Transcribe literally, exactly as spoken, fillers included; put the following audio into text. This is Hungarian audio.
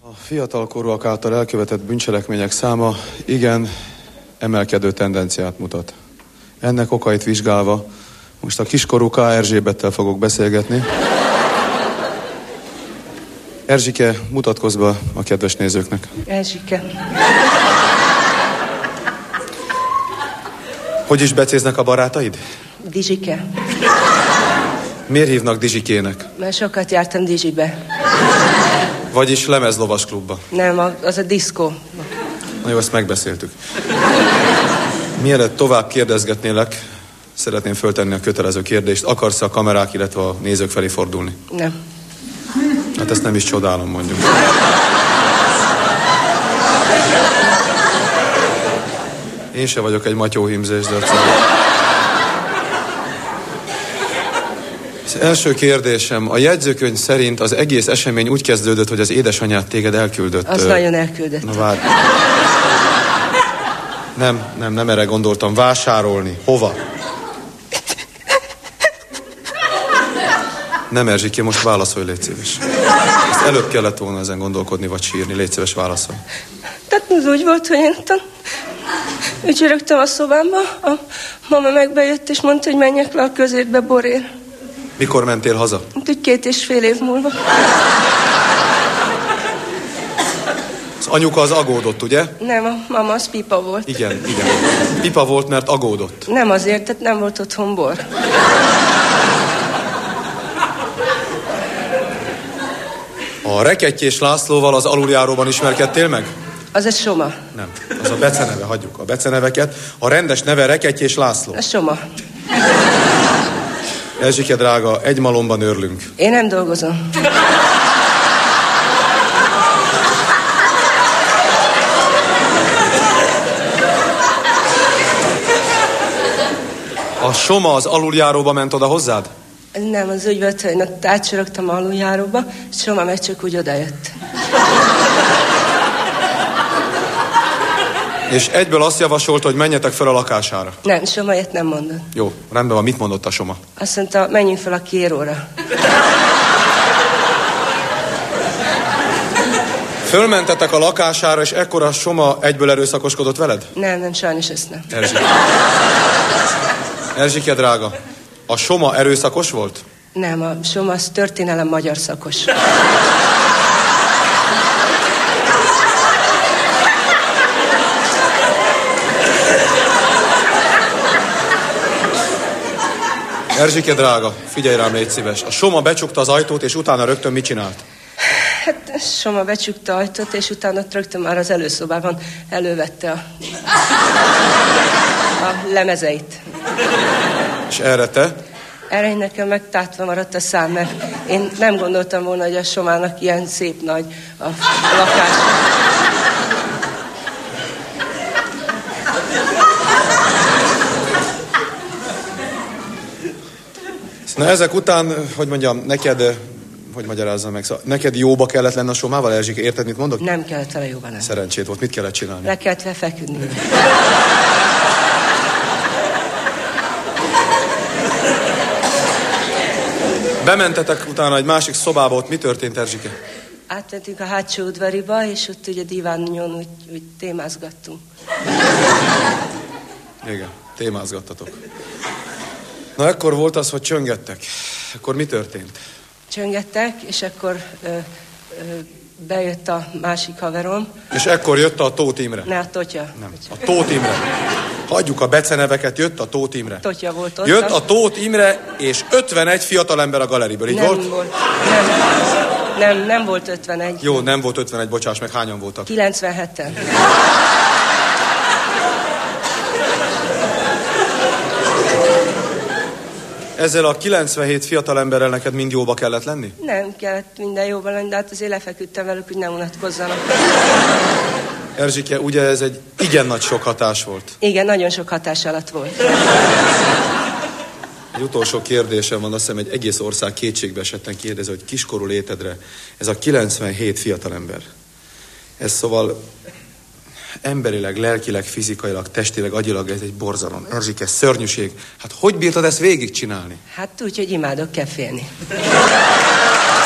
A fiatalkorúak által elkövetett bűncselekmények száma igen emelkedő tendenciát mutat. Ennek okait vizsgálva most a kiskorú K. Erzsébettel fogok beszélgetni. Erzsike, mutatkozz be a kedves nézőknek. Erzsike. Hogy is becéznek a barátaid? Dizsike. Miért hívnak Dizsikének? Mert sokat jártam Dizsibe. Vagyis lemezlovas klubba. Nem, az a diszkó. Na jó, ezt megbeszéltük. Mielőtt tovább kérdezgetnélek, szeretném föltenni a kötelező kérdést. Akarsz a kamerák, illetve a nézők felé fordulni? Nem. Hát ezt nem is csodálom, mondjuk. Én se vagyok egy matyóhímzés, de az első kérdésem, a jegyzőkönyv szerint az egész esemény úgy kezdődött, hogy az édesanyád téged elküldött. Az ö... nagyon elküldött. Na várj. Nem, nem, nem erre gondoltam. Vásárolni. Hova? Nem, Erzsike, most válaszolj, légy szíves. Ezt előbb kellett volna ezen gondolkodni, vagy sírni. Légy szíves, válaszolj. Tehát az úgy volt, hogy én ücsörögtem a szobámba, a mama megbejött, és mondta, hogy menjek le a közértbe borér. Mikor mentél haza? Úgy két és fél év múlva. Az anyuka az agódott, ugye? Nem, a mama az pipa volt. Igen, igen. Pipa volt, mert agódott. Nem azért, tehát nem volt otthon bor. A Rekettyés Lászlóval az aluljáróban ismerkedtél meg? Az a Soma. Nem, az a beceneve, hagyjuk a beceneveket. A rendes neve Rekettyés László. A Soma. Erzsike drága, egy malomban örlünk. Én nem dolgozom. A Soma az aluljáróba ment oda hozzád? Nem, az úgy volt, hogy ott átsorogtam aluljáróba, és Soma meg csak úgy odajött. És egyből azt javasolt, hogy menjetek fel a lakására. Nem, Soma ilyet nem mondott. Jó, rendben van. Mit mondott a Soma? Azt mondta, menjünk fel a kéróra. Fölmentetek a lakására, és ekkor a Soma egyből erőszakoskodott veled? Nem, nem, sajnos ezt nem. Erzsike. Erzsike drága, a Soma erőszakos volt? Nem, a Soma az történelem magyar szakos. Erzsike drága, figyelj rám, légy szíves. A Soma becsukta az ajtót, és utána rögtön mit csinált? Hát Soma becsukta ajtót, és utána rögtön már az előszobában elővette a, a lemezeit. És erre te? Erre nekem meg tátva maradt a szám, mert én nem gondoltam volna, hogy a Somának ilyen szép nagy a, a lakás. Na ezek után, hogy mondjam, neked, hogy magyarázzam meg, szóval neked jóba kellett lenni a Somával, Erzsike, érted, mit mondok? Nem kellett vele jóba lenni. Szerencsét volt, mit kellett csinálni? Le kellett vele feküdni. Bementetek utána egy másik szobába, ott mi történt, Erzsike? Átmentünk a hátsó udvariba, és ott ugye diványon úgy, úgy témázgattunk. Igen, témázgattatok. Na, ekkor volt az, hogy csöngettek. Akkor mi történt? Csöngettek, és akkor ö, ö, bejött a másik haverom. És ekkor jött a Tóth Imre? Ne, a Totya. Nem, a Tóth Imre. Hagyjuk a beceneveket, jött a Tóth Imre. Totya volt ott. Jött a Tóth Imre, és ötvenegy fiatalember a galeriből, így nem volt? volt? Nem, nem, nem volt ötvenegy. Jó, nem volt ötvenegy, bocsáss meg, hányan voltak? kilencvenheten. Ezzel a kilencvenhét fiatalemberrel neked mind jóba kellett lenni? Nem kellett minden jóban lenni, de hát azért lefeküdtem velük, hogy ne unatkozzanak. Erzsike, ugye ez egy igen nagy sok hatás volt. Igen, nagyon sok hatás alatt volt. Egy utolsó kérdésem van, azt hiszem egy egész ország kétségbe esetten kérdezi, hogy kiskorú létedre ez a kilencvenhét fiatalember. Ez szóval emberileg, lelkileg, fizikailag, testileg, agyilag ez egy borzalom. Erzsike, szörnyűség. Hát hogy bírtad ezt végigcsinálni? Hát úgy, hogy imádok kefélni.